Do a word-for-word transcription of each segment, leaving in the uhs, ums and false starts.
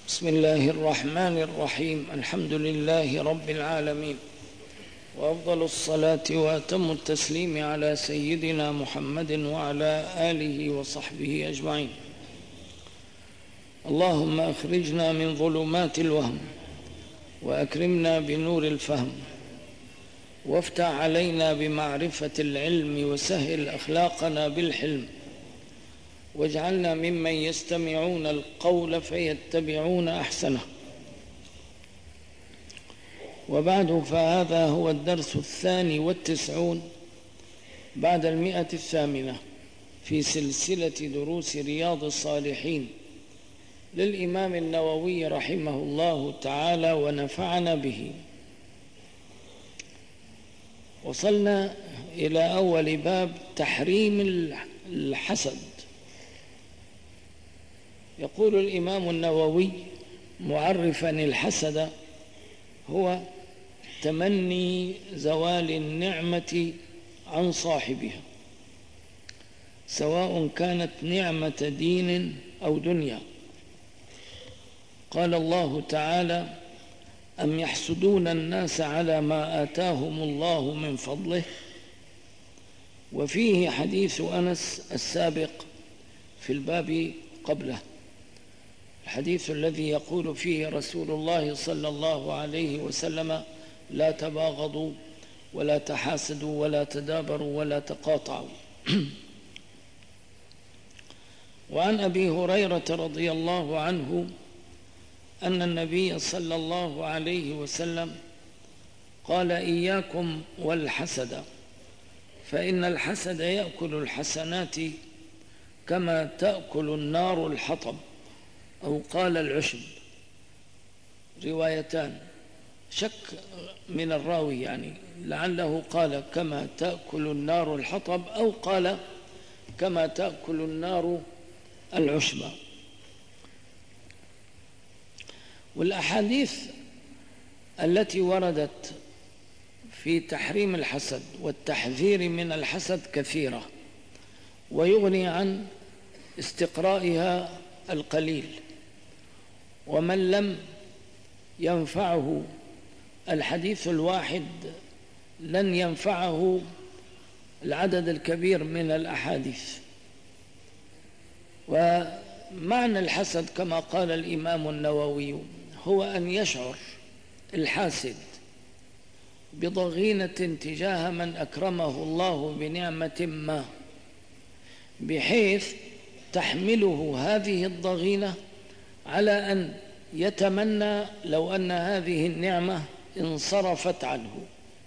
بسم الله الرحمن الرحيم. الحمد لله رب العالمين، وأفضل الصلاة وأتم التسليم على سيدنا محمد وعلى آله وصحبه أجمعين. اللهم أخرجنا من ظلمات الوهم وأكرمنا بنور الفهم، وافتح علينا بمعرفة العلم، وسهل أخلاقنا بالحلم، واجعلنا ممن يستمعون القول فيتبعون أحسنه. وبعد، فهذا هو الدرس الثاني والتسعون بعد المئة الثامنة في سلسلة دروس رياض الصالحين للإمام النووي رحمه الله تعالى ونفعنا به. وصلنا إلى أول باب تحريم الحسد. يقول الإمام النووي معرفا الحسد: هو تمني زوال النعمة عن صاحبها، سواء كانت نعمة دين أو دنيا. قال الله تعالى: أم يحسدون الناس على ما آتاهم الله من فضله. وفيه حديث أنس السابق في الباب قبله، الحديث الذي يقول فيه رسول الله صلى الله عليه وسلم: لا تباغضوا ولا تحاسدوا ولا تدابروا ولا تقاطعوا. وعن أبي هريرة رضي الله عنه أن النبي صلى الله عليه وسلم قال: إياكم والحسد، فإن الحسد يأكل الحسنات كما تأكل النار الحطب، أو قال العشب. روايتان، شك من الراوي، يعني لعله قال كما تأكل النار الحطب أو قال كما تأكل النار العشب. والأحاديث التي وردت في تحريم الحسد والتحذير من الحسد كثيرة، ويغني عن استقرائها القليل. ومن لم ينفعه الحديث الواحد لن ينفعه العدد الكبير من الأحاديث. ومعنى الحسد كما قال الإمام النووي هو أن يشعر الحاسد بضغينة تجاه من أكرمه الله بنعمة ما، بحيث تحمله هذه الضغينة على أن يتمنى لو أن هذه النعمة انصرفت عنه،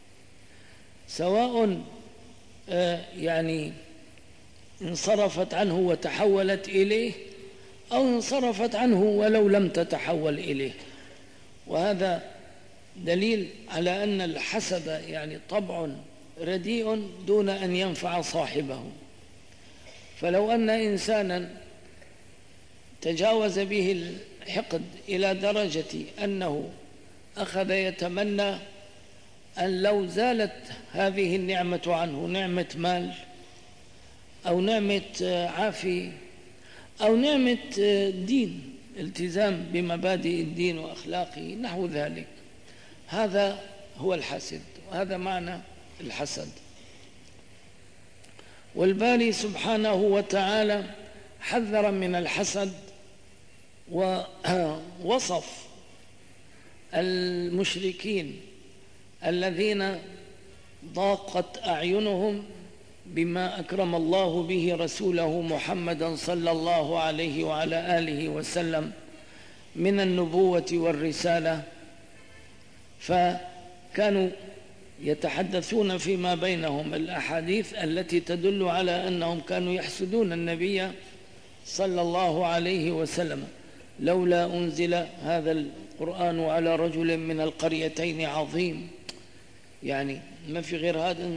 سواء يعني انصرفت عنه وتحولت إليه، أو انصرفت عنه ولو لم تتحول إليه. وهذا دليل على أن الحسد يعني طبع رديء دون أن ينفع صاحبه. فلو أن إنسانا تجاوز به الحقد إلى درجة أنه أخذ يتمنى أن لو زالت هذه النعمة عنه، نعمة مال أو نعمة عافية أو نعمة دين، التزام بمبادئ الدين وأخلاقه نحو ذلك، هذا هو الحسد، وهذا معنى الحسد. والباري سبحانه وتعالى حذر من الحسد، ووصف المشركين الذين ضاقت أعينهم بما أكرم الله به رسوله محمدا صلى الله عليه وعلى آله وسلم من النبوة والرسالة، فكانوا يتحدثون فيما بينهم الأحاديث التي تدل على أنهم كانوا يحسدون النبي صلى الله عليه وسلم: لولا أنزل هذا القرآن على رجل من القريتين عظيم. يعني ما في غير هذا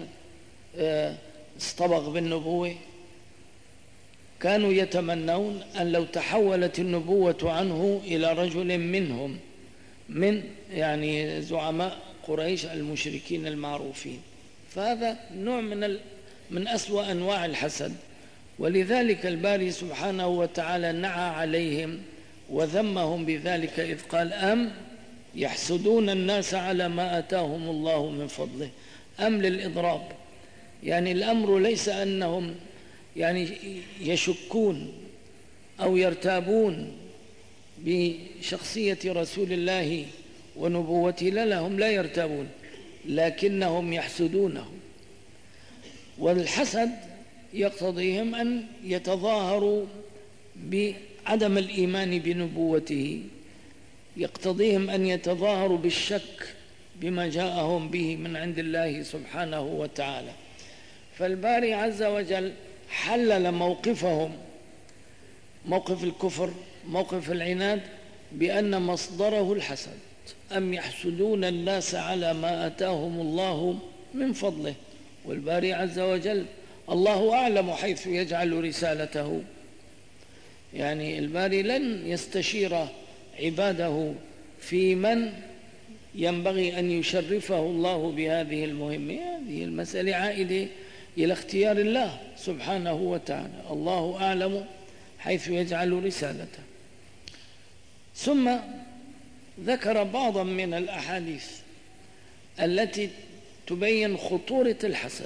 اصطبغ بالنبوة. كانوا يتمنون أن لو تحولت النبوة عنه إلى رجل منهم، من يعني زعماء قريش المشركين المعروفين. فهذا نوع من من أسوأ أنواع الحسد. ولذلك الباري سبحانه وتعالى نعى عليهم وذمهم بذلك إذ قال أم يحسدون الناس على ما آتاهم الله من فضله. أم للإضراب، يعني الأمر ليس أنهم يعني يشكون أو يرتابون بشخصية رسول الله ونبوته، لا لهم لا يرتابون، لكنهم يحسدونه. والحسد يقتضيهم أن يتظاهروا بعدم الإيمان بنبوته، يقتضيهم أن يتظاهروا بالشك بما جاءهم به من عند الله سبحانه وتعالى. فالباري عز وجل حلل موقفهم، موقف الكفر، موقف العناد، بأن مصدره الحسد. أم يحسدون الناس على ما آتاهم الله من فضله. والباري عز وجل الله أعلم حيث يجعل رسالته، يعني الباري لن يستشير عباده في من ينبغي أن يشرفه الله بهذه المهمة. هذه المسألة عائدة إلى اختيار الله سبحانه وتعالى، الله أعلم حيث يجعل رسالته. ثم ذكر بعضا من الأحاديث التي تبين خطورة الحسد،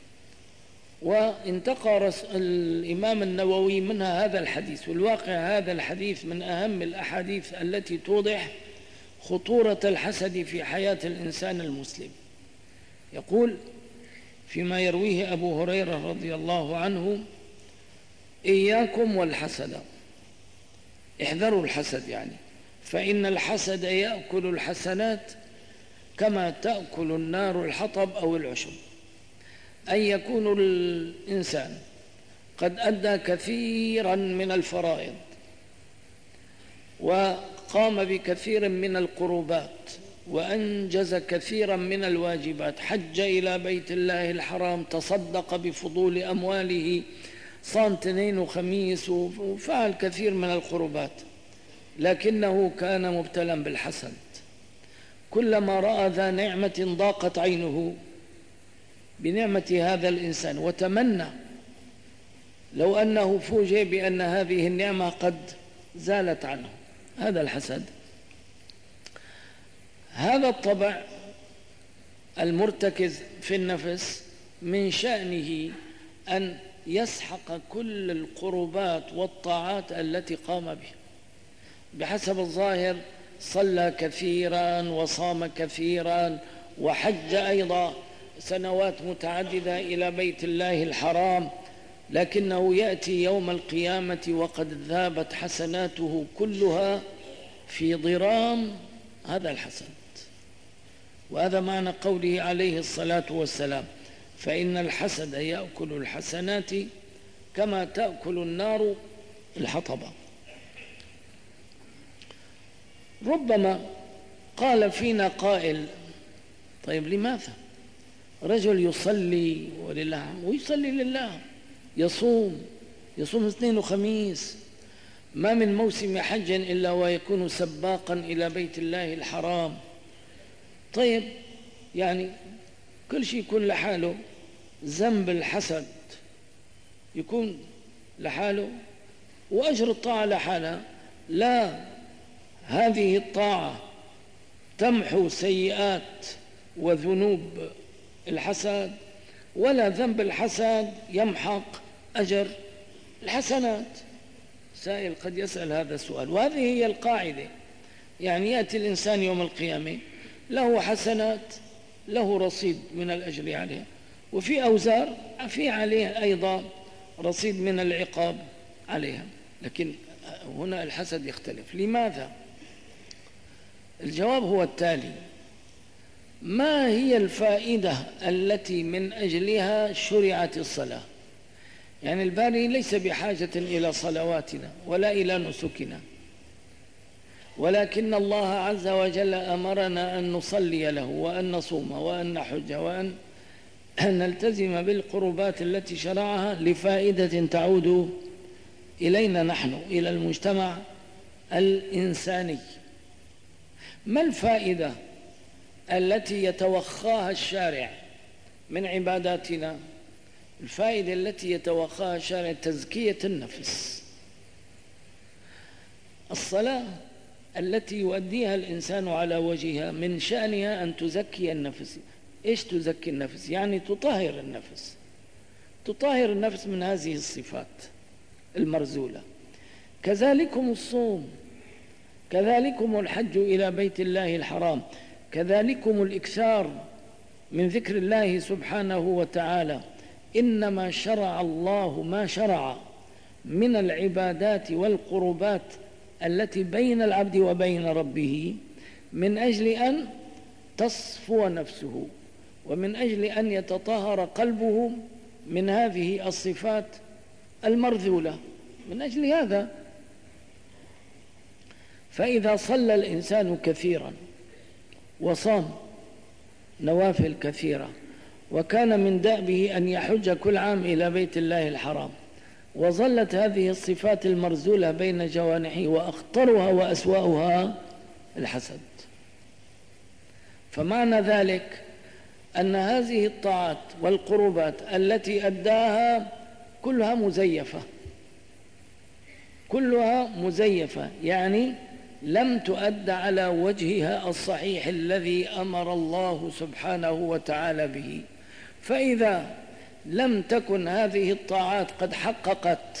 وانتقى الإمام النووي منها هذا الحديث. والواقع هذا الحديث من أهم الأحاديث التي توضح خطورة الحسد في حياة الإنسان المسلم. يقول فيما يرويه أبو هريرة رضي الله عنه: إياكم والحسد، احذروا الحسد، يعني فإن الحسد يأكل الحسنات كما تأكل النار الحطب أو العشب. أن يكون الإنسان قد أدى كثيرا من الفرائض وقام بكثير من القربات وأنجز كثيرا من الواجبات، حج إلى بيت الله الحرام، تصدق بفضول أمواله، صام اثنين وخميس، وفعل كثير من القربات، لكنه كان مبتلا بالحسد. كلما رأى ذا نعمة ضاقت عينه بنعمة هذا الإنسان، وتمنى لو أنه فوجئ بأن هذه النعمة قد زالت عنه. هذا الحسد. هذا الطبع المرتكز في النفس من شأنه أن يسحق كل القربات والطاعات التي قام بها. بحسب الظاهر صلى كثيرا وصام كثيرا وحج أيضا سنوات متعددة إلى بيت الله الحرام، لكنه يأتي يوم القيامة وقد ذابت حسناته كلها في ضرام هذا الحسد. وهذا معنى قوله عليه الصلاة والسلام: فإن الحسد يأكل الحسنات كما تأكل النار الحطب. ربما قال فينا قائل: طيب لماذا رجل يصلي ولله ويصلي لله، يصوم يصوم اثنين وخميس، ما من موسم حج إلا ويكون سباقا إلى بيت الله الحرام، طيب يعني كل شيء يكون لحاله، ذنب الحسد يكون لحاله وأجر الطاعة لحالها؟ لا، هذه الطاعة تمحو سيئات وذنوب الحسد، ولا ذنب الحسد يمحق أجر الحسنات. سائل قد يسأل هذا السؤال، وهذه هي القاعدة. يعني يأتي الإنسان يوم القيامة له حسنات، له رصيد من الأجر عليه، وفي أوزار في عليه أيضا رصيد من العقاب عليها. لكن هنا الحسد يختلف. لماذا؟ الجواب هو التالي: ما هي الفائدة التي من أجلها شرعت الصلاة؟ يعني الباري ليس بحاجة إلى صلواتنا ولا إلى نسكنا، ولكن الله عز وجل أمرنا أن نصلي له وأن نصوم وأن نحج وأن نلتزم بالقربات التي شرعها لفائدة تعود إلينا نحن، إلى المجتمع الإنساني. ما الفائدة التي يتوخاها الشارع من عباداتنا؟ الفائدة التي يتوخاها الشارع تزكية النفس. الصلاة التي يؤديها الإنسان على وجهها من شأنها أن تزكي النفس. إيش تزكي النفس؟ يعني تطهر النفس، تطهر النفس من هذه الصفات المرزولة. كذلكم الصوم، كذلكم الحج إلى بيت الله الحرام، كذلكم الإكثار من ذكر الله سبحانه وتعالى. إنما شرع الله ما شرع من العبادات والقربات التي بين العبد وبين ربه من أجل أن تصفو نفسه، ومن أجل أن يتطهر قلبه من هذه الصفات المرذولة. من أجل هذا فإذا صلى الإنسان كثيرا وصام نوافل كثيرة، وكان من دأبه أن يحج كل عام إلى بيت الله الحرام، وظلت هذه الصفات المرزولة بين جوانحه، وأخطرها وأسوأها الحسد، فمعنى ذلك أن هذه الطاعات والقربات التي أداها كلها مزيفة، كلها مزيفة، يعني لم تؤد على وجهها الصحيح الذي أمر الله سبحانه وتعالى به. فإذا لم تكن هذه الطاعات قد حققت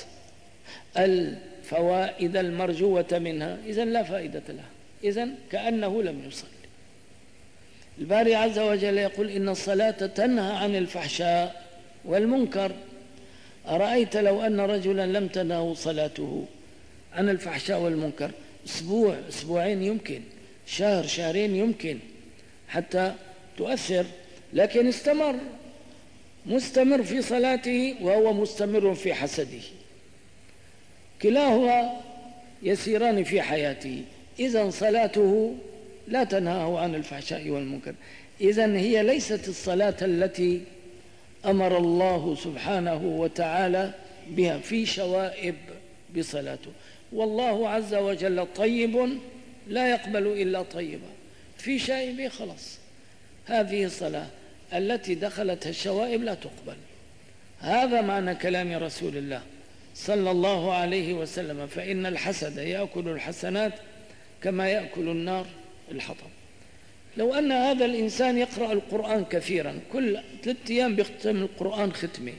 الفوائد المرجوة منها، إذن لا فائدة لها، إذن كأنه لم يصلي. الباري عز وجل يقول إن الصلاة تنهى عن الفحشاء والمنكر. أرأيت لو أن رجلا لم تنهه صلاته عن الفحشاء والمنكر أسبوع أسبوعين يمكن، شهر شهرين يمكن حتى تؤثر، لكن استمر مستمر في صلاته وهو مستمر في حسده، كلاهما يسيران في حياته، إذن صلاته لا تنهاه عن الفحشاء والمنكر. إذن هي ليست الصلاة التي أمر الله سبحانه وتعالى بها، في شوائب بصلاته. والله عز وجل طيب لا يقبل إلا طيبا، في شائب خلاص، هذه الصلاة التي دخلتها الشوائب لا تقبل. هذا معنى كلام رسول الله صلى الله عليه وسلم، فإن الحسد يأكل الحسنات كما يأكل النار الحطب. لو أن هذا الإنسان يقرأ القرآن كثيرا، كل ثلاثة أيام بيختم القرآن ختمة،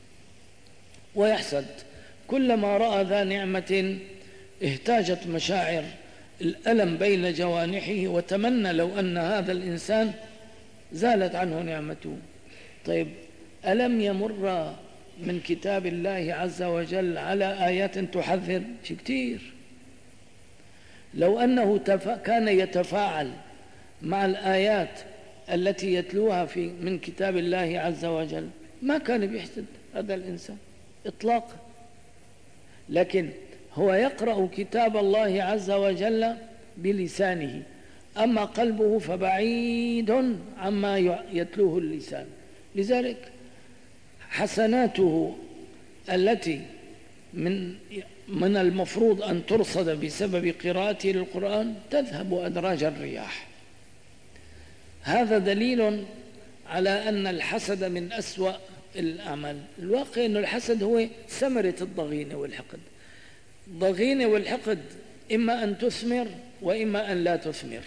ويحسد كلما رأى ذا نعمة اهتاجت مشاعر الألم بين جوانحه، وتمنى لو أن هذا الإنسان زالت عنه نعمته. طيب ألم يمر من كتاب الله عز وجل على آيات تحذر؟ شيء كتير. لو أنه كان يتفاعل مع الآيات التي يتلوها في من كتاب الله عز وجل ما كان بيحسد هذا الإنسان إطلاقا، لكن هو يقرأ كتاب الله عز وجل بلسانه، أما قلبه فبعيد عما يتلوه اللسان. لذلك حسناته التي من من المفروض أن ترصد بسبب قراءته للقرآن تذهب أدراج الرياح. هذا دليل على أن الحسد من أسوأ الأعمال. الواقع أن الحسد هو ثمرة الضغينة والحقد. الضغينة والحقد إما أن تثمر وإما أن لا تثمر.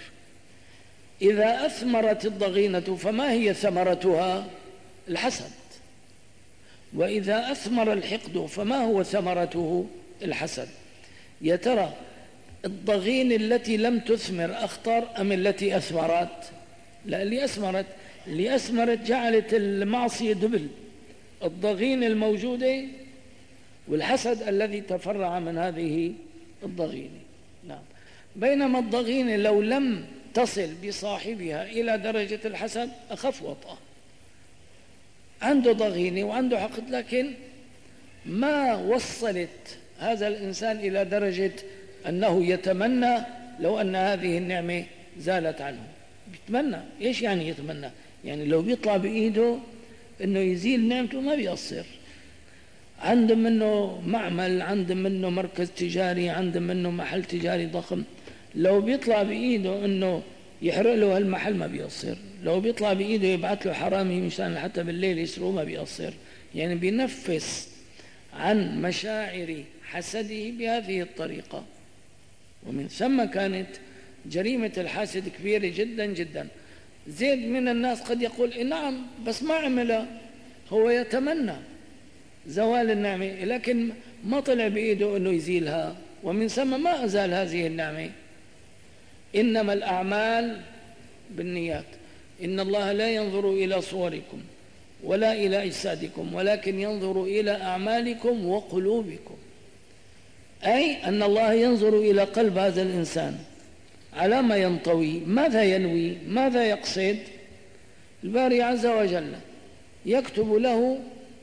إذا أثمرت الضغينة فما هي ثمرتها؟ الحسد. وإذا أثمر الحقد فما هو ثمرته؟ الحسد. يا ترى الضغين التي لم تثمر أخطر أم التي أثمرت؟ لا، اللي أثمرت. اللي أثمرت جعلت المعصية دبل، الضغين الموجودة والحسد الذي تفرع من هذه الضغين. نعم. بينما الضغين لو لم تصل بصاحبها إلى درجة الحسد أخف وطأ، عنده ضغينة وعنده حقد، لكن ما وصلت هذا الإنسان إلى درجة أنه يتمنى لو أن هذه النعمة زالت عنه. يتمنى. إيش يعني يتمنى؟ يعني لو بيطلع بإيده أنه يزيل نعمته ما بيقصر. عنده منه معمل، عنده منه مركز تجاري، عنده منه محل تجاري ضخم، لو بيطلع بإيده أنه يحرق له هالمحل ما بيقصر، لو بيطلع بإيده يبعث له حرامي مشان حتى بالليل يسرقه ما بيقصر. يعني بينفس عن مشاعر حسده بهذه الطريقة. ومن ثم كانت جريمة الحاسد كبيرة جدا جدا. زيد من الناس قد يقول إيه نعم بس ما عمل، هو يتمنى زوال النعمة لكن ما طلع بإيده أنه يزيلها، ومن ثم ما أزال هذه النعمة. إنما الأعمال بالنيات، إن الله لا ينظر إلى صوركم ولا إلى أجسادكم ولكن ينظر إلى أعمالكم وقلوبكم، أي أن الله ينظر إلى قلب هذا الإنسان على ما ينطوي، ماذا ينوي، ماذا يقصد. الباري عز وجل يكتب له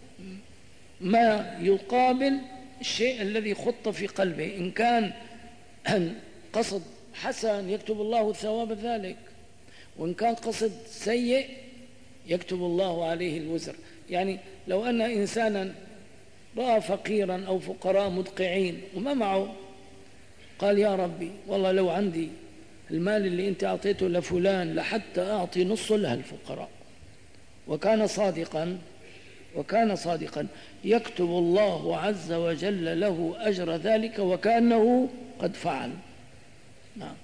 ما يقابل الشيء الذي خط في قلبه، إن كان قصد حسن يكتب الله ثواب ذلك، وإن كان قصد سيء يكتب الله عليه الوزر. يعني لو أن إنسانا رأى فقيرا أو فقراء مدقعين وما معه، قال يا ربي والله لو عندي المال اللي أنت أعطيته لفلان لحتى أعطي نصه لها الفقراء، وكان صادقا وكان صادقا يكتب الله عز وجل له أجر ذلك وكأنه قد فعل. نعم.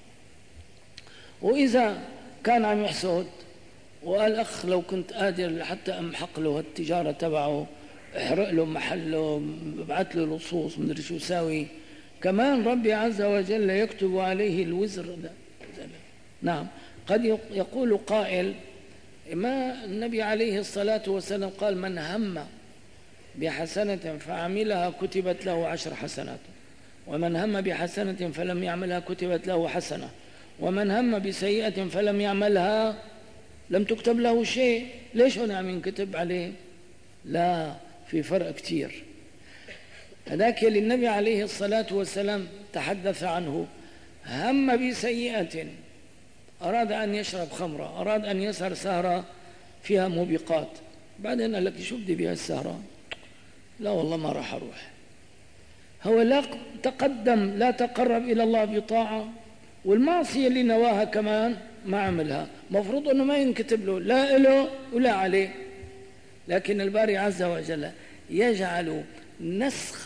وإذا كان عم يحسد وقال أخ لو كنت قادر حتى أمحق له التجارة تبعه، احرق له محله، ابعث له لصوص مدري شو ساوي، كمان ربي عز وجل يكتب عليه الوزر ده. نعم. قد يقول قائل ما النبي عليه الصلاة والسلام قال من هم بحسنة فعملها كتبت له عشر حسنات، ومن هم بحسنة فلم يعملها كتبت له حسنة، ومن هم بسيئة فلم يعملها لم تكتب له شيء. ليش هنا عم ينكتب عليه؟ لا، في فرق كتير. هذاك اللي النبي عليه الصلاة والسلام تحدث عنه هم بسيئة، أراد أن يشرب خمرة، أراد أن يسهر سهرة فيها موبقات، بعدين قال لك شو بدي بها السهرة؟ لا والله ما راح أروح. هو لا تقدم لا تقرب إلى الله بطاعة، والمعصية اللي نواها كمان ما عملها، مفروض أنه ما ينكتب له لا إله ولا عليه. لكن الباري عز وجل يجعل نسخ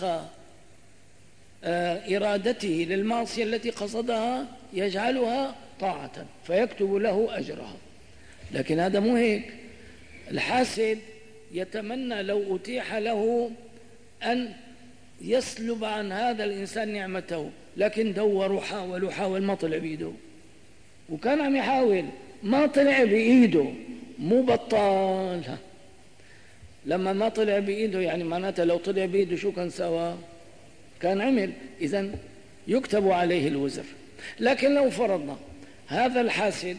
إرادته للمعصية التي قصدها يجعلها طاعة فيكتب له أجرها. لكن هذا مو هيك. الحاسد يتمنى لو أتيح له أن يسلب عن هذا الإنسان نعمته، لكن دور وحاول وحاول ما طلع بإيده، وكان عم يحاول ما طلع بإيده، مو بطال. لما ما طلع بإيده يعني معناته لو طلع بإيده شو كان سوا؟ كان عمل. إذن يكتب عليه الوزر. لكن لو فرضنا هذا الحاسد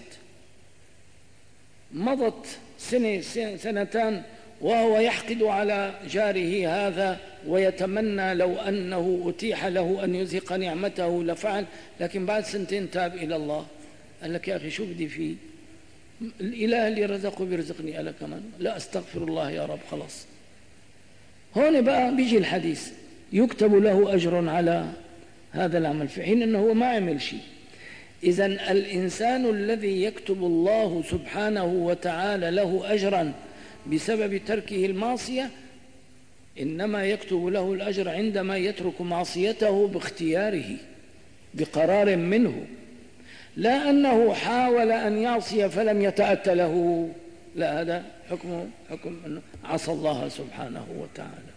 مضت سنة سنتان وهو يحقد على جاره هذا ويتمنى لو أنه أتيح له أن يزهق نعمته لفعل، لكن بعد سنتين تاب إلى الله، قال لك يا أخي شو بدي فيه؟ الإله اللي رزقه بيرزقني أنا كمان، لا أستغفر الله يا رب خلاص. هون بقى بيجي الحديث يكتب له أجر على هذا العمل في حين أنه ما عمل شيء. إذن الإنسان الذي يكتب الله سبحانه وتعالى له أجرا بسبب تركه المعصية إنما يكتب له الأجر عندما يترك معصيته باختياره بقرار منه، لا أنه حاول أن يعصي فلم يتأتى له، لا، هذا حكمه حكم أنه عصى الله سبحانه وتعالى.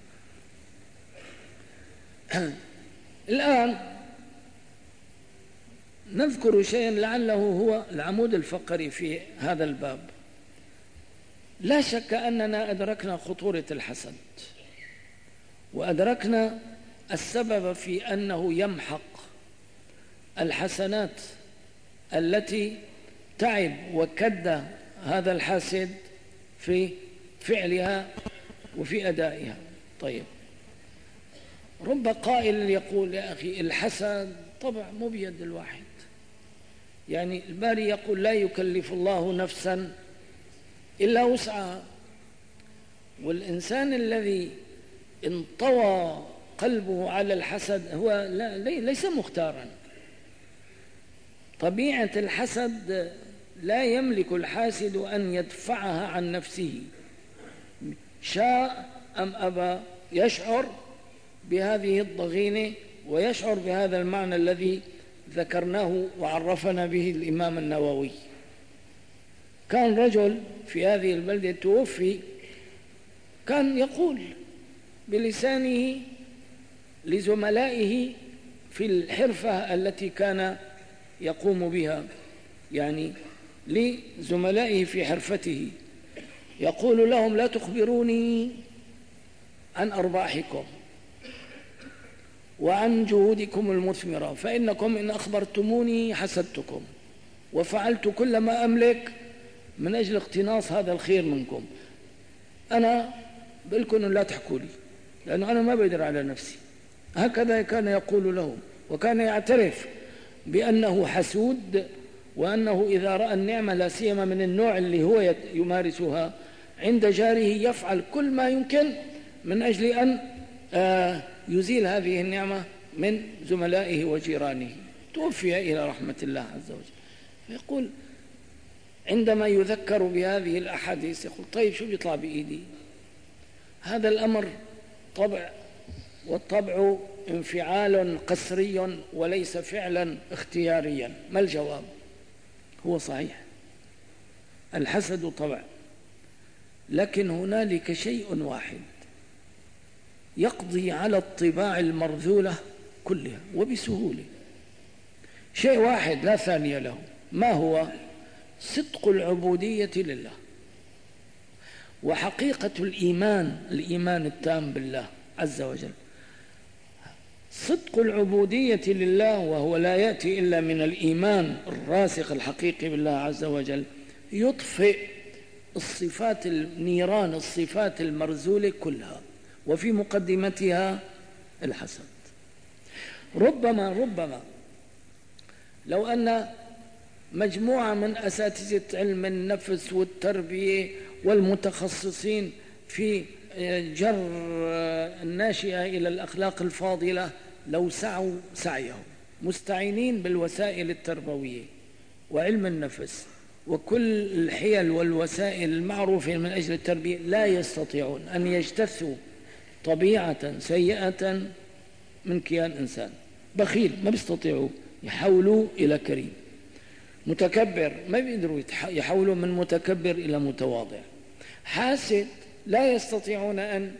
الآن نذكر شيئا لعله هو العمود الفقري في هذا الباب. لا شك أننا أدركنا خطورة الحسد، وأدركنا السبب في أنه يمحق الحسنات التي تعب وكد هذا الحاسد في فعلها وفي أدائها. طيب، رب قائل يقول يا أخي الحسد طبع مو بيد الواحد، يعني الباري يقول لا يكلف الله نفسا إلا وسعها، والإنسان الذي انطوى قلبه على الحسد هو لا ليس مختارا. طبيعة الحسد لا يملك الحاسد أن يدفعها عن نفسه، شاء أم أبى يشعر بهذه الضغينة ويشعر بهذا المعنى الذي ذكرناه وعرفنا به الإمام النووي. كان رجل في هذه البلدة توفي، كان يقول بلسانه لزملائه في الحرفة التي كان يقوم بها، يعني لزملائه في حرفته، يقول لهم: لا تخبروني عن أرباحكم وعن جهودكم المثمرة، فإنكم إن أخبرتموني حسدتكم وفعلت كل ما أملك من أجل اقتناص هذا الخير منكم. أنا بلكم لا تحكوا لي، لأنه أنا ما بقدر على نفسي. هكذا كان يقول لهم، وكان يعترف بأنه حسود، وأنه إذا رأى النعمة لا سيما من النوع اللي هو يمارسها عند جاره يفعل كل ما يمكن من أجل أن يزيل هذه النعمة من زملائه وجيرانه. توفي إلى رحمة الله عز وجل. فيقول عندما يذكر بهذه الأحاديث يقول: طيب شو بيطلع بإيدي؟ هذا الأمر طبع، والطبع انفعال قسري وليس فعلا اختياريا. ما الجواب؟ هو صحيح الحسد طبع، لكن هنالك شيء واحد يقضي على الطباع المرذولة كلها وبسهولة. شيء واحد لا ثاني له. ما هو؟ صدق العبودية لله وحقيقة الإيمان، الإيمان التام بالله عز وجل. صدق العبودية لله، وهو لا يأتي إلا من الإيمان الراسخ الحقيقي بالله عز وجل، يطفئ الصفات النيران الصفات المرذولة كلها، وفي مقدمتها الحسد. ربما ربما لو أن مجموعة من أساتذة علم النفس والتربية والمتخصصين في جر الناشئة إلى الأخلاق الفاضلة لو سعوا سعيهم مستعينين بالوسائل التربوية وعلم النفس وكل الحيل والوسائل المعروفة من أجل التربية، لا يستطيعون أن يجتثوا طبيعة سيئة من كيان إنسان. بخيل ما بيستطيعوا يحولوا إلى كريم، متكبر ما بيقدروا يحولوا من متكبر إلى متواضع، حاسد لا يستطيعون أن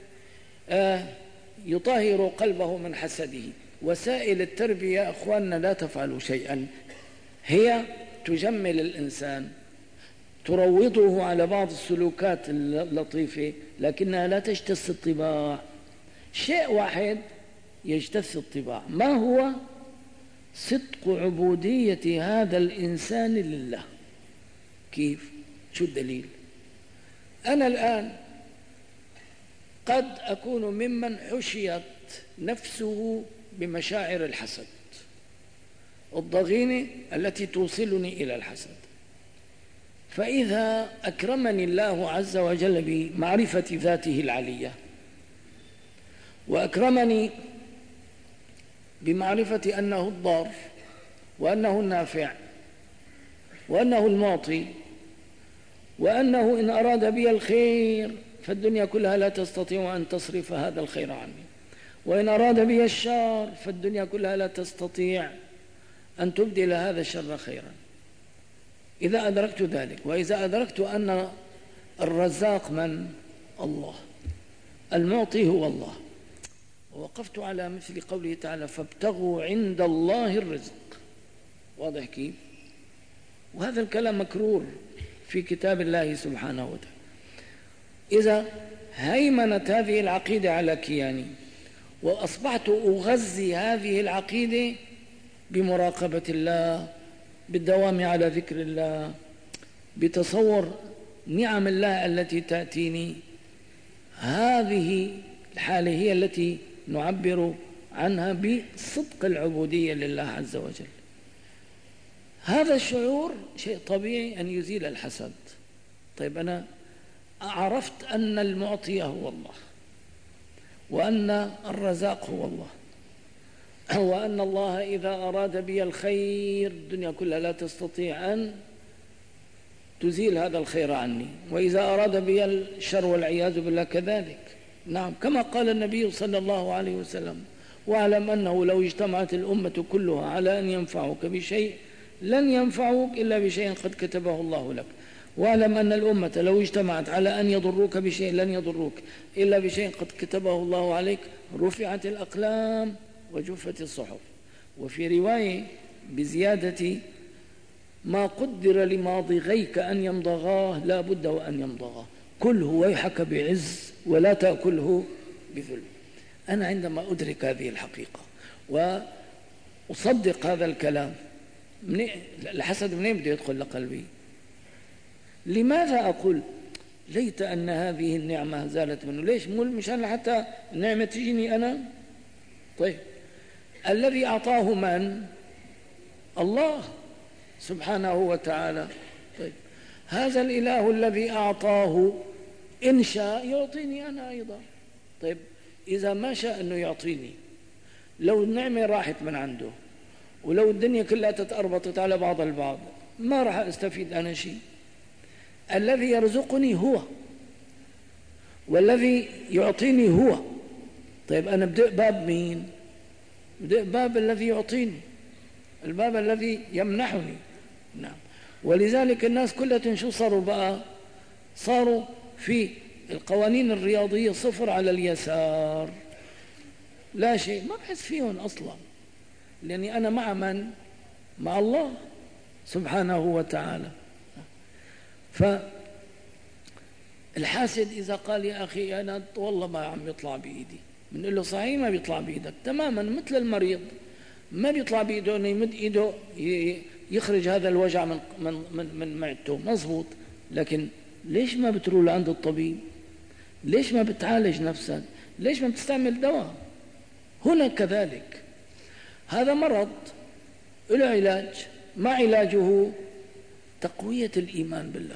يطهروا قلبه من حسده. وسائل التربية أخواننا لا تفعل شيئا، هي تجمل الإنسان، تروضه على بعض السلوكات اللطيفة، لكنها لا تجتث الطباع. شيء واحد يجتث الطباع، ما هو؟ صدق عبودية هذا الإنسان لله. كيف؟ شو الدليل؟ أنا الآن قد أكون ممن حشيت نفسه بمشاعر الحسد الضغينة التي توصلني إلى الحسد، فإذا أكرمني الله عز وجل بمعرفة ذاته العلية، وأكرمني بمعرفة أنه الضار وأنه النافع وأنه المعطي، وأنه إن أراد بي الخير فالدنيا كلها لا تستطيع أن تصرف هذا الخير عني، وإن أراد بي الشر فالدنيا كلها لا تستطيع أن تبدل هذا الشر خيرا. إذا أدركت ذلك، وإذا أدركت أن الرزاق من؟ الله، المعطي هو الله، ووقفت على مثل قوله تعالى: فابتغوا عند الله الرزق. واضح كيف؟ وهذا الكلام مكرور في كتاب الله سبحانه وتعالى. إذا هيمنت هذه العقيدة على كياني، وأصبحت أغذي هذه العقيدة بمراقبة الله، بالدوام على ذكر الله، بتصور نعم الله التي تأتيني، هذه الحالة هي التي نعبر عنها بصدق العبودية لله عز وجل. هذا الشعور شيء طبيعي أن يزيل الحسد. طيب أنا عرفت أن المعطي هو الله، وأن الرزاق هو الله، وأن الله إذا أراد بي الخير الدنيا كلها لا تستطيع أن تزيل هذا الخير عني، وإذا أراد بي الشر والعياذ بالله كذلك. نعم، كما قال النبي صلى الله عليه وسلم: واعلم أنه لو اجتمعت الأمة كلها على أن ينفعوك بشيء لن ينفعوك إلا بشيء قد كتبه الله لك، واعلم أن الأمة لو اجتمعت على أن يضروك بشيء لن يضروك إلا بشيء قد كتبه الله عليك. رفعت الأقلام وجفت الصحف. وفي رواية بزيادة ما قدر لماضغيك أن يمضغاه لا بد وأن يمضغاه، كله ويحك بعز ولا تأكله بذل. أنا عندما أدرك هذه الحقيقة وأصدق هذا الكلام الحسد منين بده يدخل لقلبي؟ لماذا أقول ليت أن هذه النعمة زالت منه؟ ليش؟ مشان حتى النعمة تجيني أنا. طيب الذي أعطاه من؟ الله سبحانه وتعالى. طيب هذا الإله الذي أعطاه إن شاء يعطيني أنا أيضا. طيب إذا ما شاء أنه يعطيني، لو النعمة راحت من عنده ولو الدنيا كلها تتأربطت على بعض البعض ما راح أستفيد أنا شيء. الذي يرزقني هو والذي يعطيني هو. طيب أنا بدأ باب مين؟ بدأ باب الذي يعطيني، الباب الذي يمنحني. نعم. ولذلك الناس كلها شو صاروا بقى؟ صاروا في القوانين الرياضية صفر على اليسار، لا شيء، ما بحس فيهم أصلا، لأني أنا مع من؟ مع الله سبحانه وتعالى. فالحاسد إذا قال يا أخي أنا والله ما عم يطلع بإيدي، بنقول له صحيح ما بيطلع بإيدك تماما، مثل المريض ما بيطلع بإيده أنه يمد إيده يخرج هذا الوجع من من من, من معدته، مظبوط، لكن ليش ما بتروح لعند الطبيب؟ ليش ما بتعالج نفسك؟ ليش ما بتستعمل دواء؟ هنا كذلك هذا مرض له علاج، ما علاجه؟ تقوية الإيمان بالله،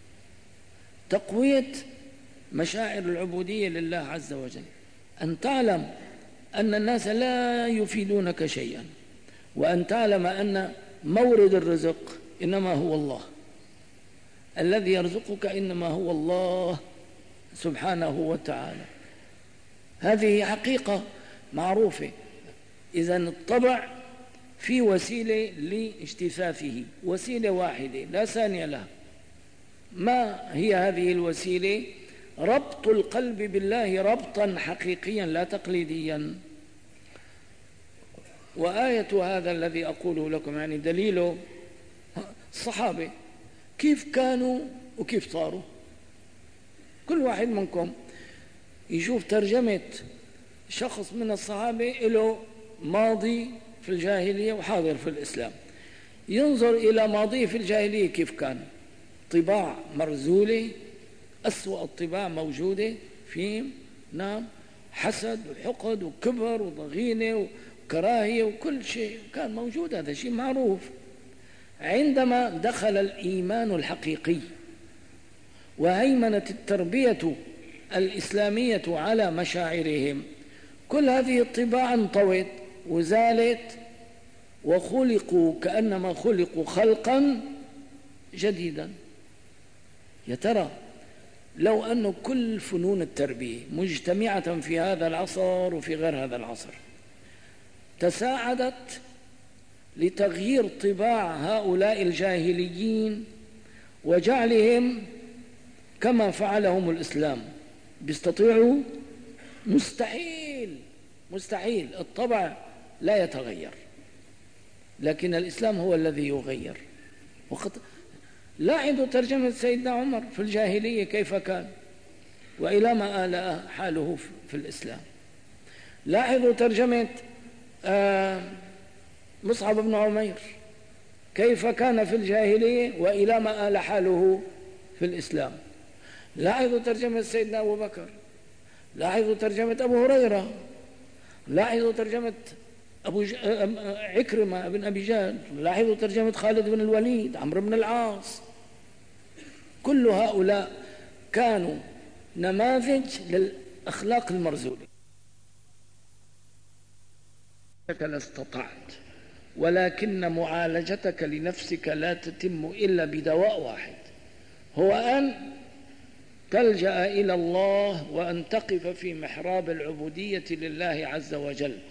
تقوية مشاعر العبودية لله عز وجل، أن تعلم أن الناس لا يفيدونك شيئا، وأن تعلم أن مورد الرزق إنما هو الله، الذي يرزقك إنما هو الله سبحانه وتعالى. هذه حقيقة معروفة. إذن الطبع في وسيلة لاجتثاثه، وسيلة واحدة لا ثانية لها. ما هي هذه الوسيلة؟ ربط القلب بالله ربطا حقيقيا لا تقليديا. وآية هذا الذي أقوله لكم يعني دليله الصحابة كيف كانوا وكيف صاروا. كل واحد منكم يشوف ترجمة شخص من الصحابة له ماضي في الجاهلية وحاضر في الإسلام، ينظر إلى ماضيه في الجاهلية كيف كان، طباع مرزولة، أسوأ الطباع موجودة فيهم، نعم، حسد وحقد وكبر وضغينة وكراهية وكل شيء كان موجود، هذا شيء معروف. عندما دخل الإيمان الحقيقي وهيمنت التربية الإسلامية على مشاعرهم، كل هذه الطباع انطوت وزالت، وخلقوا كأنما خلقوا خلقا جديدا. يا ترى لو أن كل فنون التربية مجتمعة في هذا العصر وفي غير هذا العصر تساعدت لتغيير طباع هؤلاء الجاهليين وجعلهم كما فعلهم الإسلام، بيستطيعوا؟ مستحيل، مستحيل. الطبع لا يتغير، لكن الإسلام هو الذي يغير. وقد لاحظوا ترجمة سيدنا عمر في الجاهلية كيف كان وإلى ما آل حاله في الإسلام. لاحظوا ترجمة مصعب بن عمير كيف كان في الجاهلية وإلى ما آل حاله في الإسلام. لاحظوا ترجمة سيدنا أبو بكر، لاحظوا ترجمة أبو هريرة، لاحظوا ترجمة أبو ج... عكرمة بن أبي جهل، لاحظوا ترجمة خالد بن الوليد، عمرو بن العاص. كل هؤلاء كانوا نماذج للأخلاق المرزولة. لا استطعت، ولكن معالجتك لنفسك لا تتم إلا بدواء واحد، هو أن تلجأ إلى الله وأن تقف في محراب العبودية لله عز وجل،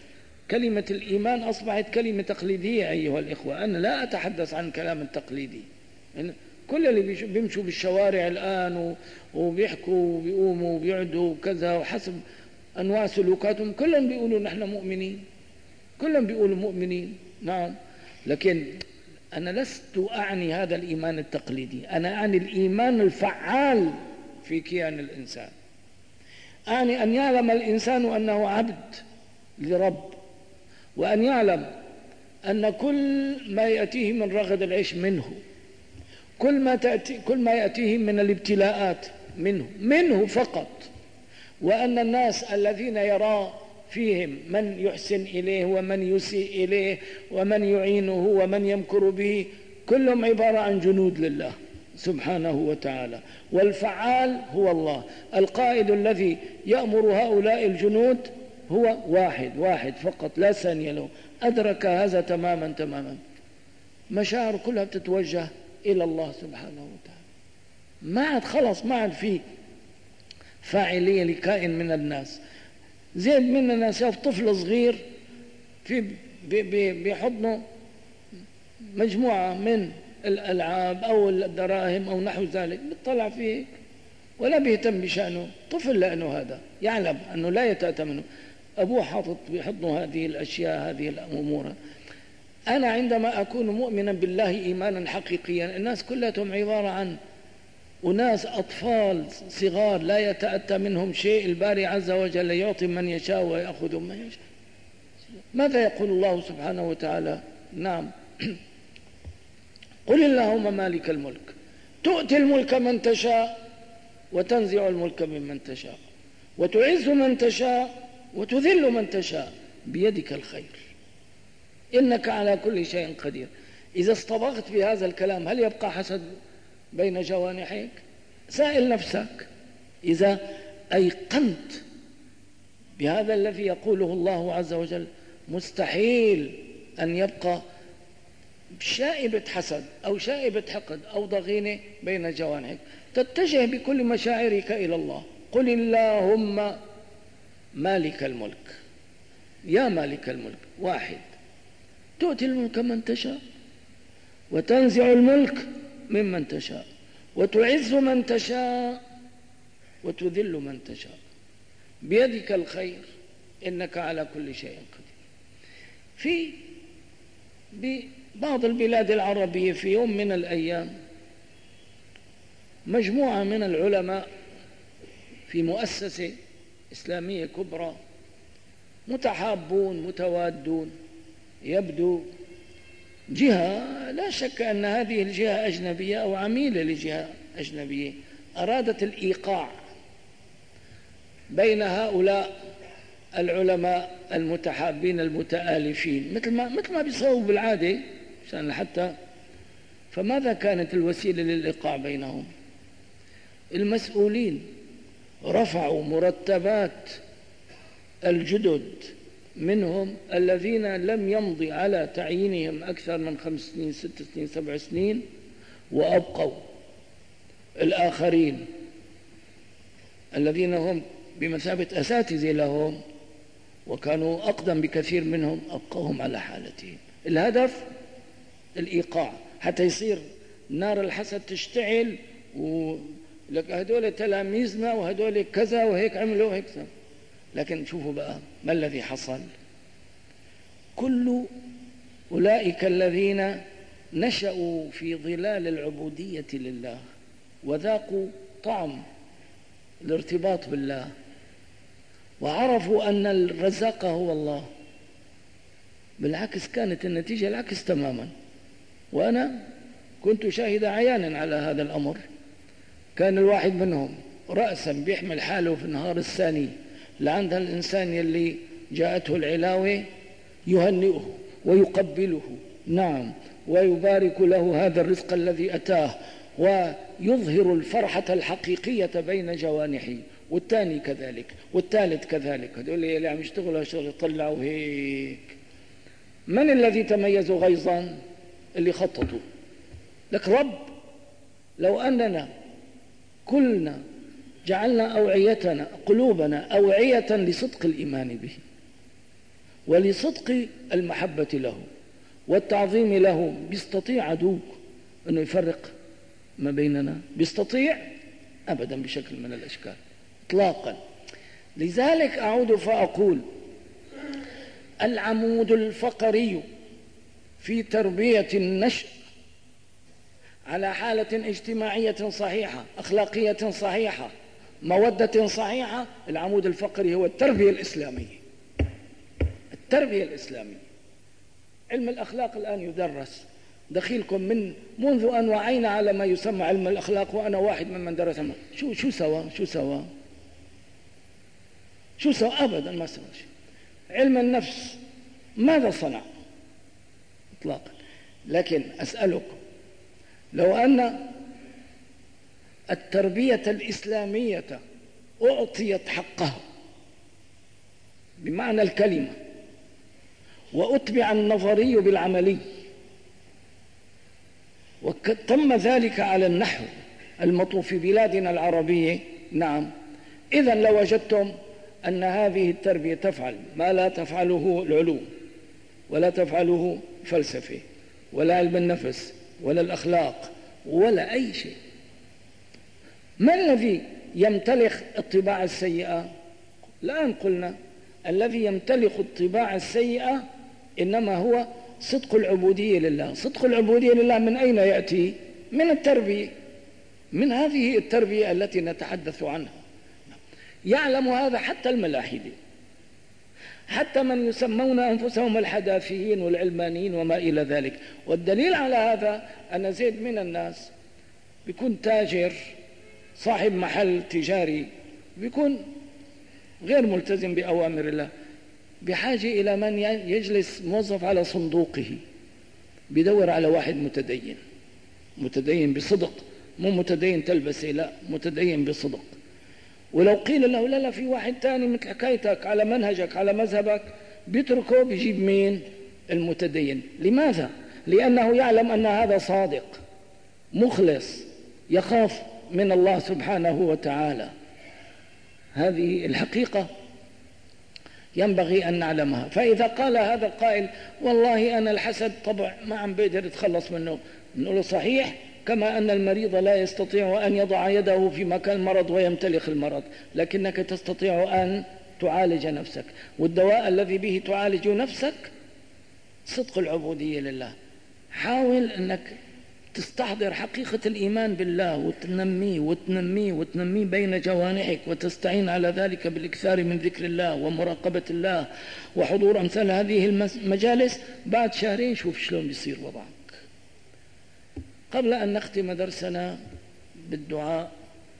كلمة الإيمان أصبحت كلمة تقليدية أيها الإخوة. أنا لا أتحدث عن كلام التقليدي. يعني كل اللي بيمشوا بالشوارع الآن وبيحكوا وبيقوموا وبيعدوا وكذا وحسب أنواع سلوكاتهم كلهم بيقولوا نحن مؤمنين، كلهم بيقولوا مؤمنين. نعم، لكن أنا لست أعني هذا الإيمان التقليدي، أنا أعني الإيمان الفعال في كيان الإنسان. أعني أن يعلم الإنسان أنه عبد لرب، وأن يعلم أن كل ما يأتيه من رغد العيش منه، كل ما تأتي كل ما يأتيه من الابتلاءات منه منه فقط، وأن الناس الذين يرى فيهم من يحسن إليه ومن يسيء إليه ومن يعينه ومن يمكر به كلهم عبارة عن جنود لله سبحانه وتعالى. والفعال هو الله. القائد الذي يأمر هؤلاء الجنود هو واحد واحد فقط لا ثانية له. أدرك هذا تماما تماما. مشاعر كلها بتتوجه إلى الله سبحانه وتعالى. ما عاد خلص، ما عاد في فاعلية لكائن من الناس. زيد مننا شاف طفل صغير في بحضنه مجموعة من الألعاب أو الدراهم أو نحو ذلك، بيطلع فيه ولا بيهتم بشأنه. طفل لأنه هذا يعلم أنه لا يتأتى منه، أبوه حاطط بحضنه هذه الأشياء هذه الأمور. أنا عندما أكون مؤمنا بالله إيمانا حقيقيا، الناس كلهم عبارة عن أناس أطفال صغار لا يتأتى منهم شيء. الباري عز وجل يعطي من يشاء ويأخذ من يشاء. ماذا يقول الله سبحانه وتعالى؟ نعم، قل اللهم مالك الملك تؤتي الملك من تشاء وتنزع الملك ممن تشاء وتعز من تشاء وتذل من تشاء بيدك الخير إنك على كل شيء قدير. إذا اصطبغت في هذا الكلام هل يبقى حسد بين جوانحك؟ سائل نفسك. إذا أيقنت بهذا الذي يقوله الله عز وجل مستحيل أن يبقى شائبة حسد أو شائبة حقد أو ضغينة بين جوانحك. تتجه بكل مشاعرك إلى الله. قل اللهم مالك الملك، يا مالك الملك واحد، تؤتي الملك من تشاء وتنزع الملك ممن تشاء وتعز من تشاء وتذل من تشاء بيدك الخير إنك على كل شيء قدير. في ببعض البلاد العربية في يوم من الأيام مجموعة من العلماء في مؤسسة إسلامية كبرى متحابون متوادون، يبدو جهة لا شك أن هذه الجهة أجنبية أو عميلة لجهة أجنبية أرادت الإيقاع بين هؤلاء العلماء المتحابين المتآلفين مثل ما مثل ما بيسووا بالعادة عشان حتى. فماذا كانت الوسيلة للإيقاع بينهم؟ المسؤولين رفعوا مرتبات الجدد منهم الذين لم يمضي على تعيينهم أكثر من خمس سنين ست سنين سبع سنين، وأبقوا الآخرين الذين هم بمثابة أساتذة لهم وكانوا أقدم بكثير منهم أبقوهم على حالتهم. الهدف الإيقاع حتى يصير نار الحسد تشتعل، ولك هدول تلاميذنا وهدول كذا وهيك عملوا وهيك. لكن شوفوا بقى ما الذي حصل. كل أولئك الذين نشأوا في ظلال العبودية لله وذاقوا طعم الارتباط بالله وعرفوا أن الرزاق هو الله، بالعكس كانت النتيجة العكس تماما. وأنا كنت شاهد عيانا على هذا الأمر. كان الواحد منهم رأسا بيحمل حاله في النهار الثاني لعند الإنسان يلي جاءته العلاوة يهنئه ويقبله، نعم، ويبارك له هذا الرزق الذي أتاه ويظهر الفرحة الحقيقية بين جوانحه. والثاني كذلك والثالث كذلك. هذول اللي عم يشتغلوا شغل يطلعوا هيك. من الذي تميزوا غيظا؟ اللي خططوا لك. رب لو أننا كلنا جعلنا أوعيتنا قلوبنا أوعية لصدق الإيمان به ولصدق المحبة له والتعظيم له. بيستطيع عدوك أنه يفرق ما بيننا؟ بيستطيع؟ أبدا بشكل من الأشكال إطلاقا. لذلك أعود فأقول العمود الفقري في تربية النشء على حالة اجتماعية صحيحة، أخلاقية صحيحة، مودة صحيحة، العمود الفقري هو التربية الإسلامية. التربية الإسلامية. علم الأخلاق الآن يدرس، دخيلكم من منذ أن وعينا على ما يسمى علم الأخلاق، وأنا واحد ممن درس. شو شو سوا شو سوا شو سوا أبدا ما سوى شيء. علم النفس ماذا صنع؟ إطلاقا. لكن أسألكم، لو أن التربية الإسلامية أعطيت حقها بمعنى الكلمة، وأتبع النظري بالعملي، وتم ذلك على النحو المطلوب في بلادنا العربية، نعم، إذن لوجدتم أن هذه التربية تفعل ما لا تفعله العلوم، ولا تفعله فلسفة، ولا علم النفس، ولا الأخلاق، ولا أي شيء. ما الذي يمتلك الطباع السيئة؟ الآن قلنا الذي يمتلك الطباع السيئة إنما هو صدق العبودية لله. صدق العبودية لله من أين يأتي؟ من التربية، من هذه التربية التي نتحدث عنها. يعلم هذا حتى الملاحدة، حتى من يسمون أنفسهم الحداثيين والعلمانيين وما إلى ذلك. والدليل على هذا أن زيد من الناس بيكون تاجر صاحب محل تجاري، بيكون غير ملتزم بأوامر الله، بحاجة إلى من يجلس موظف على صندوقه، بيدور على واحد متدين، متدين بصدق، مو متدين تلبسي، لا، متدين بصدق. ولو قيل له لا لا في واحد تاني مثل حكايتك على منهجك على مذهبك، بيتركه بيجيب مين؟ المتدين. لماذا؟ لأنه يعلم أن هذا صادق مخلص يخاف من الله سبحانه وتعالى. هذه الحقيقة ينبغي أن نعلمها. فإذا قال هذا القائل والله أنا الحسد طبع ما عم بقدر يتخلص منه، نقول صحيح، كما أن المريض لا يستطيع أن يضع يده في مكان المرض ويمتلك المرض، لكنك تستطيع أن تعالج نفسك، والدواء الذي به تعالج نفسك صدق العبودية لله. حاول أنك تستحضر حقيقة الإيمان بالله وتنميه وتنميه وتنميه بين جوانحك، وتستعين على ذلك بالإكثار من ذكر الله ومراقبة الله وحضور أمثال هذه المجالس. بعد شهرين شوف شلون بيصير وضعك. قبل أن نختم درسنا بالدعاء،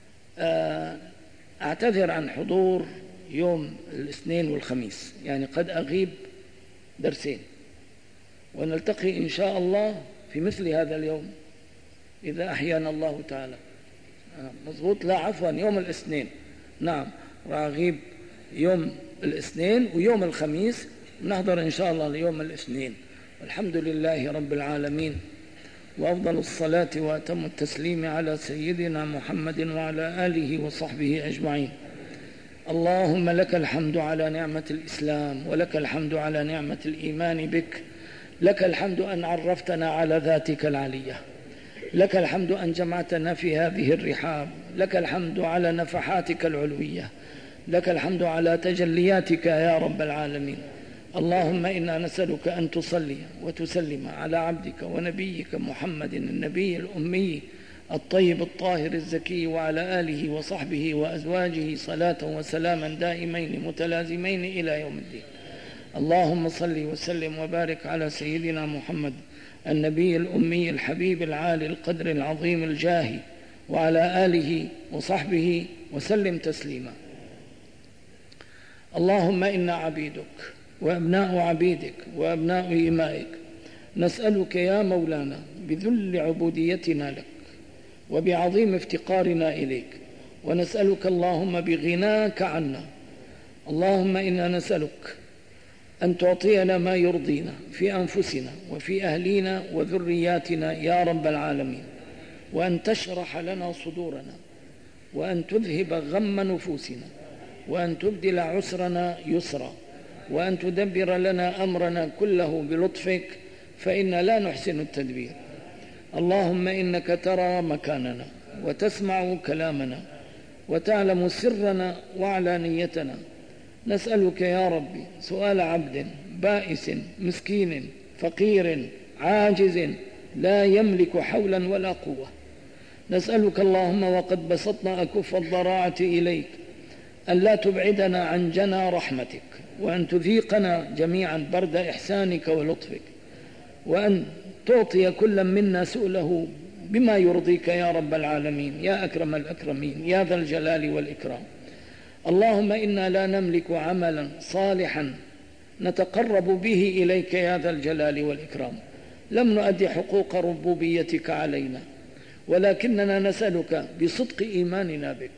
أعتذر عن حضور يوم الاثنين والخميس، يعني قد أغيب درسين، ونلتقي إن شاء الله في مثل هذا اليوم إذا أحيانا الله تعالى. مضبوط؟ لا عفوا، يوم الاثنين، نعم، راح أغيب يوم الاثنين ويوم الخميس، نحضر إن شاء الله ليوم الاثنين. والحمد لله رب العالمين، وأفضل الصلاة وأتم التسليم على سيدنا محمد وعلى آله وصحبه أجمعين. اللهم لك الحمد على نعمة الإسلام، ولك الحمد على نعمة الإيمان بك، لك الحمد أن عرفتنا على ذاتك العلية، لك الحمد أن جمعتنا في هذه الرحاب، لك الحمد على نفحاتك العلوية، لك الحمد على تجلياتك يا رب العالمين. اللهم إنا نسألك أن تصلي وتسلم على عبدك ونبيك محمد النبي الأمي الطيب الطاهر الزكي، وعلى آله وصحبه وأزواجه صلاة وسلاما دائمين متلازمين إلى يوم الدين. اللهم صل وسلم وبارك على سيدنا محمد النبي الأمي الحبيب العالي القدر العظيم الجاه، وعلى آله وصحبه وسلم تسليما. اللهم إنا عبيدك وأبناء عبيدك وأبناء إمائك، نسألك يا مولانا بذل عبوديتنا لك وبعظيم افتقارنا إليك، ونسألك اللهم بغناك عنا، اللهم إنا نسألك أن تعطينا ما يرضينا في أنفسنا وفي أهلينا وذرياتنا يا رب العالمين، وأن تشرح لنا صدورنا، وأن تذهب غم نفوسنا، وأن تبدل عسرنا يسرا، وأن تدبر لنا أمرنا كله بلطفك، فإنا لا نحسن التدبير. اللهم إنك ترى مكاننا وتسمع كلامنا وتعلم سرنا وعلانيتنا. نسألك يا ربي سؤال عبد بائس مسكين فقير عاجز لا يملك حولا ولا قوة. نسألك اللهم وقد بسطنا أكف الضراعة إليك أن لا تبعدنا عن جنى رحمتك، وأن تذيقنا جميعا برد إحسانك ولطفك، وأن تعطي كل منا سؤله بما يرضيك يا رب العالمين يا أكرم الأكرمين يا ذا الجلال والإكرام. اللهم إنا لا نملك عملا صالحا نتقرب به إليك يا ذا الجلال والإكرام لم نؤدي حقوق ربوبيتك علينا، ولكننا نسألك بصدق إيماننا بك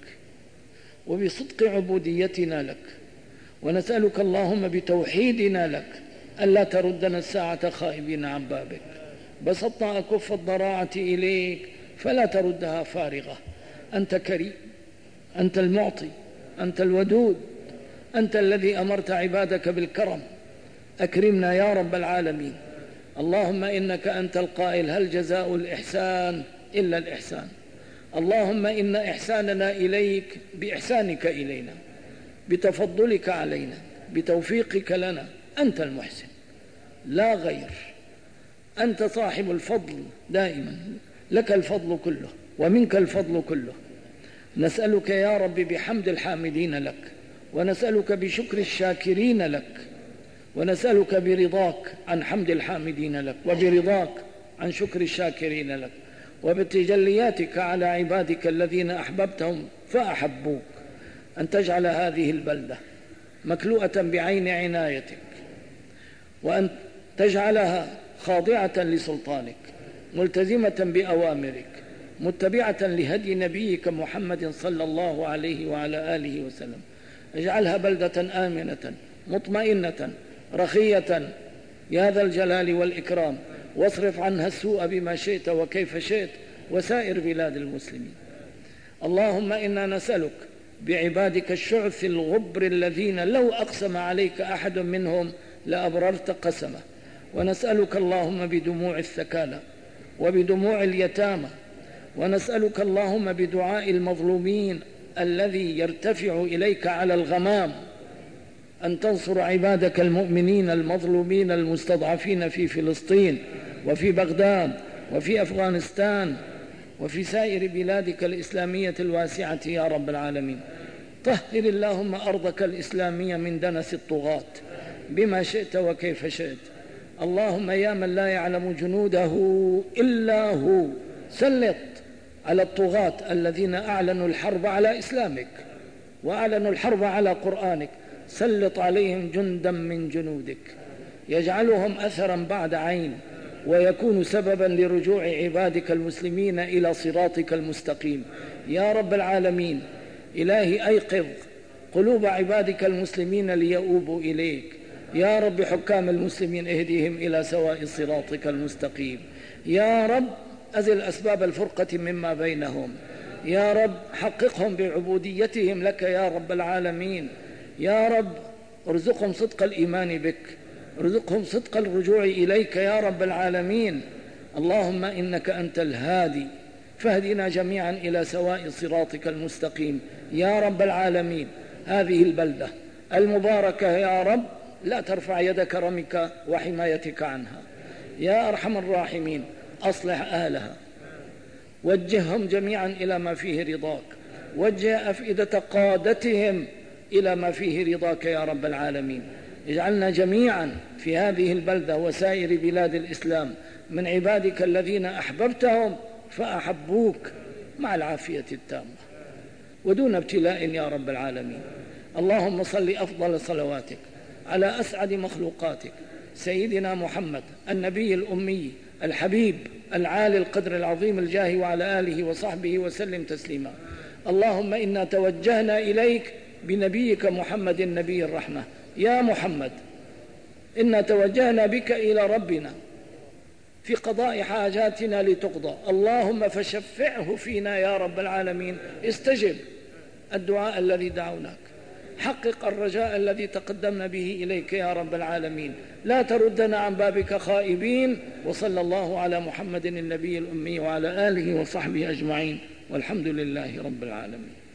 وبصدق عبوديتنا لك، ونسألك اللهم بتوحيدنا لك ألا تردنا الساعة خائبين عن بابك. بسطنا أكف الضراعة إليك فلا تردها فارغة. أنت كريم، أنت المعطي، أنت الودود، أنت الذي أمرت عبادك بالكرم. أكرمنا يا رب العالمين. اللهم إنك أنت القائل هل جزاء الإحسان إلا الإحسان. اللهم إن إحساننا إليك بإحسانك إلينا، بتفضلك علينا، بتوفيقك لنا. أنت المحسن لا غير، أنت صاحب الفضل دائما، لك الفضل كله ومنك الفضل كله. نسألك يا رب بحمد الحامدين لك، ونسألك بشكر الشاكرين لك، ونسألك برضاك عن حمد الحامدين لك، وبرضاك عن شكر الشاكرين لك، وبتجلياتك على عبادك الذين أحببتهم فأحبوك، أن تجعل هذه البلدة مكلوءة بعين عنايتك، وأن تجعلها خاضعة لسلطانك، ملتزمة بأوامرك، متبعة لهدي نبيك محمد صلى الله عليه وعلى آله وسلم. اجعلها بلدة آمنة مطمئنة رخية يا ذا الجلال والإكرام، واصرف عنها السوء بما شئت وكيف شئت وسائر بلاد المسلمين. اللهم إنا نسألك بعبادك الشعث الغبر الذين لو أقسم عليك أحد منهم لأبررت قسمه، ونسألك اللهم بدموع الثكالى وبدموع اليتامى، ونسألك اللهم بدعاء المظلومين الذي يرتفع إليك على الغمام أن تنصر عبادك المؤمنين المظلومين المستضعفين في فلسطين وفي بغداد وفي أفغانستان وفي سائر بلادك الإسلامية الواسعة يا رب العالمين. طهر اللهم أرضك الإسلامية من دنس الطغاة بما شئت وكيف شئت. اللهم يا من لا يعلم جنوده إلا هو، سلط على الطغاة الذين أعلنوا الحرب على إسلامك وأعلنوا الحرب على قرآنك، سلط عليهم جندا من جنودك يجعلهم أثرا بعد عين، ويكون سببا لرجوع عبادك المسلمين إلى صراطك المستقيم يا رب العالمين. إلهي أيقظ قلوب عبادك المسلمين ليؤوبوا إليك يا رب. حكام المسلمين اهديهم إلى سواء صراطك المستقيم يا رب. أزل أسباب الفرقة مما بينهم يا رب. حققهم بعبوديتهم لك يا رب العالمين يا رب. ارزقهم صدق الإيمان بك، ارزقهم صدق الرجوع إليك يا رب العالمين. اللهم إنك أنت الهادي، فاهدنا جميعا إلى سواء صراطك المستقيم يا رب العالمين. هذه البلدة المباركة يا رب لا ترفع يد كرمك وحمايتك عنها يا أرحم الراحمين. أصلح أهلها، وجههم جميعا إلى ما فيه رضاك، وجه أفئدة قادتهم إلى ما فيه رضاك يا رب العالمين. اجعلنا جميعا في هذه البلدة وسائر بلاد الإسلام من عبادك الذين أحببتهم فأحبوك مع العافية التامة ودون ابتلاء يا رب العالمين. اللهم صل أفضل صلواتك على أسعد مخلوقاتك سيدنا محمد النبي الأمي الحبيب العالي القدر العظيم الجاه، وعلى آله وصحبه وسلم تسليما. اللهم إنا توجهنا إليك بنبيك محمد النبي الرحمة. يا محمد إنا توجهنا بك إلى ربنا في قضاء حاجاتنا لتقضى، اللهم فشفعه فينا يا رب العالمين. استجب الدعاء الذي دعوناك حقق الرجاء الذي تقدمنا به إليك يا رب العالمين، لا تردنا عن بابك خائبين. وصلى الله على محمد النبي الأمي وعلى آله وصحبه أجمعين، والحمد لله رب العالمين.